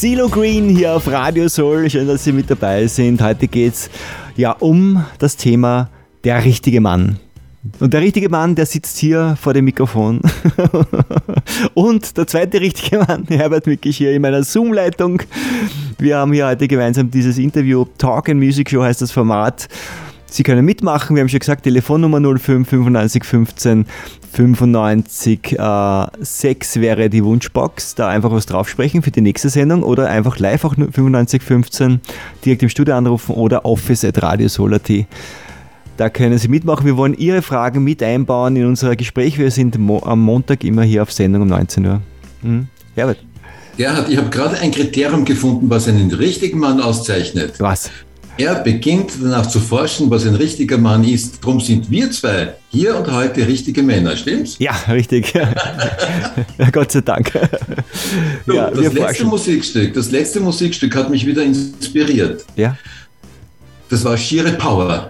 CeeLo Green hier auf Radio Soul. Schön, dass Sie mit dabei sind. Heute geht es um das Thema der richtige Mann. Und der richtige Mann, der sitzt hier vor dem Mikrofon. Und der zweite richtige Mann, Herbert Mickisch, hier in meiner Zoom-Leitung. Wir haben hier heute gemeinsam dieses Interview. Talk and Music Show heißt das Format. Sie können mitmachen. Wir haben schon gesagt, Telefonnummer 05 95 15 95 6 wäre die Wunschbox. Da einfach was drauf sprechen für die nächste Sendung oder einfach live auch 95 15 direkt im Studio anrufen oder office@radiosoul.at. Da können Sie mitmachen. Wir wollen Ihre Fragen mit einbauen in unser Gespräch. Wir sind am Montag immer hier auf Sendung um 19 Uhr. Herbert. Gerhard, ich habe gerade ein Kriterium gefunden, was einen richtigen Mann auszeichnet. Was? Er beginnt danach zu forschen, was ein richtiger Mann ist. Darum sind wir zwei hier und heute richtige Männer, stimmt's? Ja, richtig. Ja, Gott sei Dank. So, ja, das letzte Musikstück hat mich wieder inspiriert. Ja. Das war schiere Power.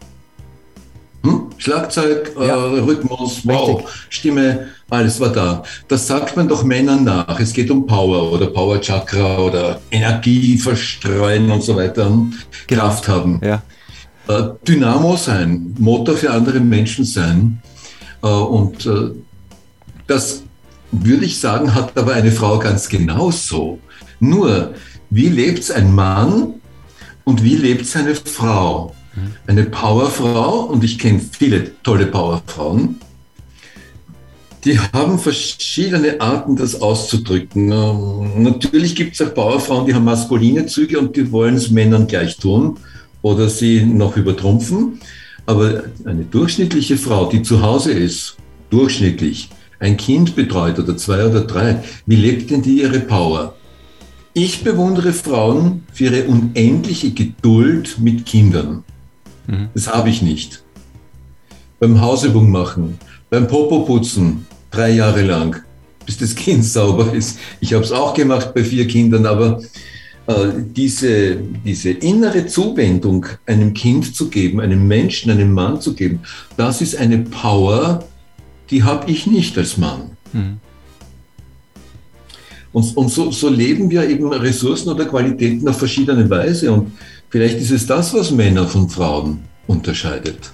Schlagzeug, Rhythmus, wow, richtig. Stimme, alles war da. Das sagt man doch Männern nach. Es geht um Power oder Power Chakra oder Energie verstreuen und so weiter. Kraft haben. Ja. Dynamo sein, Motor für andere Menschen sein. Und das würde ich sagen, hat aber eine Frau ganz genauso. Nur, wie lebt ein Mann und wie lebt seine Frau? Eine Powerfrau, und ich kenne viele tolle Powerfrauen, die haben verschiedene Arten, das auszudrücken. Natürlich gibt es auch Powerfrauen, die haben maskuline Züge und die wollen es Männern gleich tun oder sie noch übertrumpfen. Aber eine durchschnittliche Frau, die zu Hause ist, durchschnittlich, ein Kind betreut oder 2 oder 3, wie lebt denn die ihre Power? Ich bewundere Frauen für ihre unendliche Geduld mit Kindern. Das habe ich nicht. Beim Hausübung machen, beim Popo putzen, 3 Jahre lang, bis das Kind sauber ist. Ich habe es auch gemacht bei 4 Kindern, aber diese innere Zuwendung einem Kind zu geben, einem Menschen, einem Mann zu geben, das ist eine Power, die habe ich nicht als Mann. Und so leben wir eben Ressourcen oder Qualitäten auf verschiedene Weise. Und vielleicht ist es das, was Männer von Frauen unterscheidet.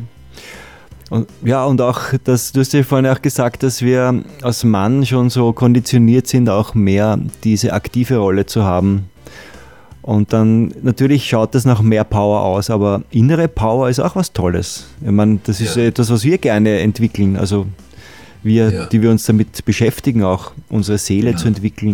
Und auch, du hast ja vorhin auch gesagt, dass wir als Mann schon so konditioniert sind, auch mehr diese aktive Rolle zu haben. Und dann natürlich schaut das nach mehr Power aus, aber innere Power ist auch was Tolles. Ich meine, das ist etwas, was wir gerne entwickeln. Also die wir uns damit beschäftigen, auch unsere Seele zu entwickeln.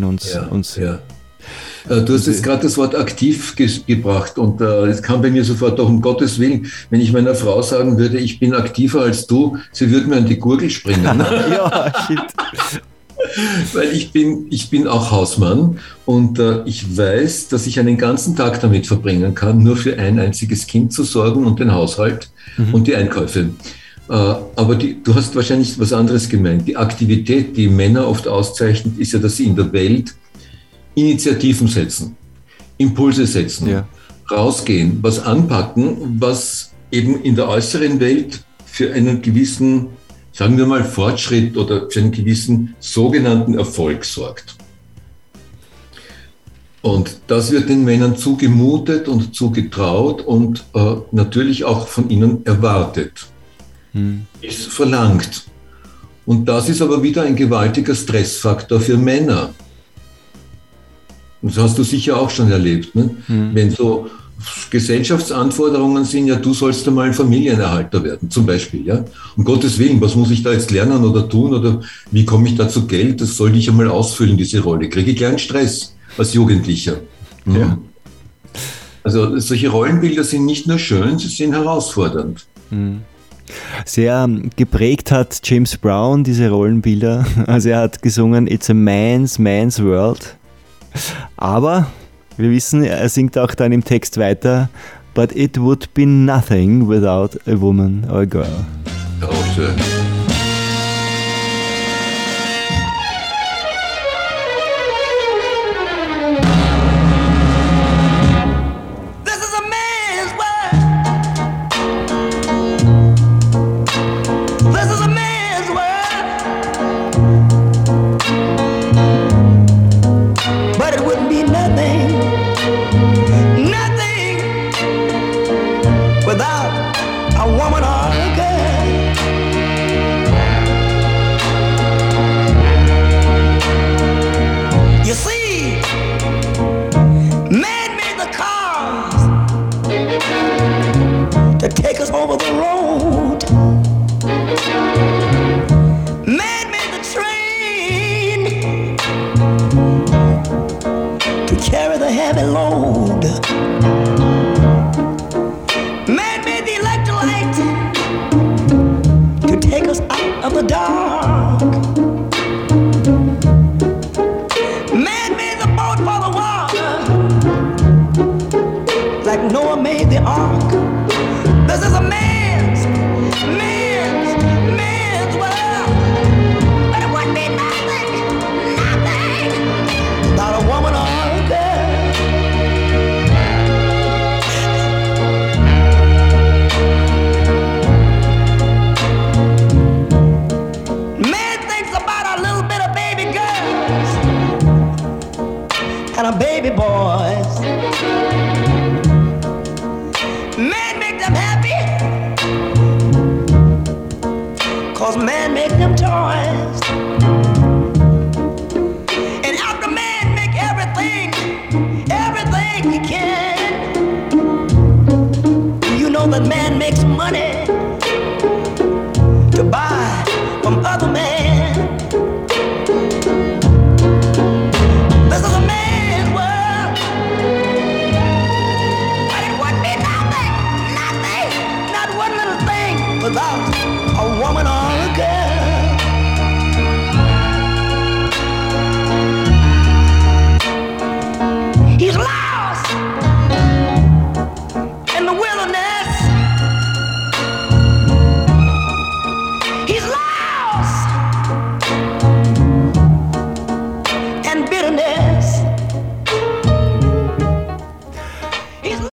Du hast jetzt gerade das Wort aktiv gebracht und es kam bei mir sofort auch, um Gottes Willen, wenn ich meiner Frau sagen würde, ich bin aktiver als du, sie würde mir an die Gurgel springen. Ja, shit. Weil ich bin auch Hausmann und ich weiß, dass ich einen ganzen Tag damit verbringen kann, nur für ein einziges Kind zu sorgen und den Haushalt und die Einkäufe. Aber du hast wahrscheinlich was anderes gemeint. Die Aktivität, die Männer oft auszeichnet, ist ja, dass sie in der Welt Initiativen setzen, Impulse setzen, rausgehen, was anpacken, was eben in der äußeren Welt für einen gewissen, sagen wir mal, Fortschritt oder für einen gewissen sogenannten Erfolg sorgt. Und das wird den Männern zugemutet und zugetraut und natürlich auch von ihnen erwartet. Ist verlangt. Und das ist aber wieder ein gewaltiger Stressfaktor für Männer. Das hast du sicher auch schon erlebt, ne? Wenn so Gesellschaftsanforderungen sind, ja, du sollst einmal ein Familienerhalter werden, zum Beispiel, ja. Um Gottes Willen, was muss ich da jetzt lernen oder tun oder wie komme ich da zu Geld? Das sollte ich einmal ausfüllen, diese Rolle. Kriege ich kleinen Stress als Jugendlicher. Ja. Also solche Rollenbilder sind nicht nur schön, sie sind herausfordernd. Sehr geprägt hat James Brown diese Rollenbilder. Also er hat gesungen, It's a man's world. Aber wir wissen, er singt auch dann im Text weiter, But it would be nothing without a woman or a girl. Auch schön. But it wouldn't be be nothing, nothing without a woman or a girl. You see, man made the cars to take us over the road. Man made the train to carry the heavy load. Man made the electric light to take us out of the dark. Man made the boat for the water, like Noah made the ark. This is a man's world. But it wouldn't be nothing, nothing without a woman or a girl. Man thinks about a little bit of baby girls and a baby boys. Man make them happy, 'cause man make them toys. And after man make everything he can, you know that man makes money to buy from other men. This is a man's world, but it wouldn't be nothing, nothing, not one little thing without a woman or a girl. He's lost in the wilderness. He's lost in bitterness.